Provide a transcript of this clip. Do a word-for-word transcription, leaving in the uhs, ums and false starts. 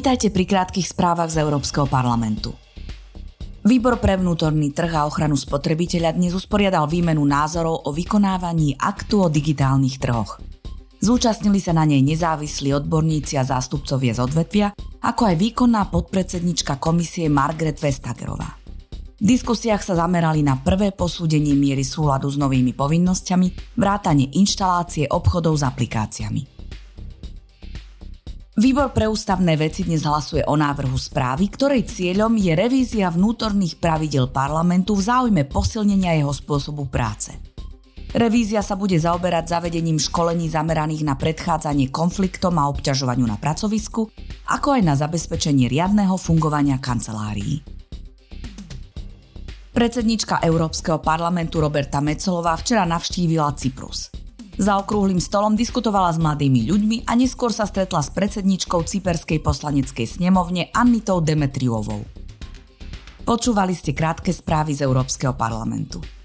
Vítajte pri krátkych správach z Európskeho parlamentu. Výbor pre vnútorný trh a ochranu spotrebiteľa dnes usporiadal výmenu názorov o vykonávaní aktu o digitálnych trhoch. Zúčastnili sa na nej nezávislí odborníci a zástupcovia z odvetvia, ako aj výkonná podpredsednička komisie Margret Vestagerová. V diskusiách sa zamerali na prvé posúdenie miery súladu s novými povinnosťami, vrátane inštalácie obchodov s aplikáciami. Výbor pre ústavné veci dnes hlasuje o návrhu správy, ktorej cieľom je revízia vnútorných pravidiel parlamentu v záujme posilnenia jeho spôsobu práce. Revízia sa bude zaoberať zavedením školení zameraných na predchádzanie konfliktom a obťažovaniu na pracovisku, ako aj na zabezpečenie riadneho fungovania kancelárií. Predsedníčka Európskeho parlamentu Roberta Metsolová včera navštívila Cyprus. Za okrúhlym stolom diskutovala s mladými ľuďmi a neskôr sa stretla s predsedníčkou cyperskej poslaneckej snemovne Annitou Demetriovou. Počúvali ste krátke správy z Európskeho parlamentu.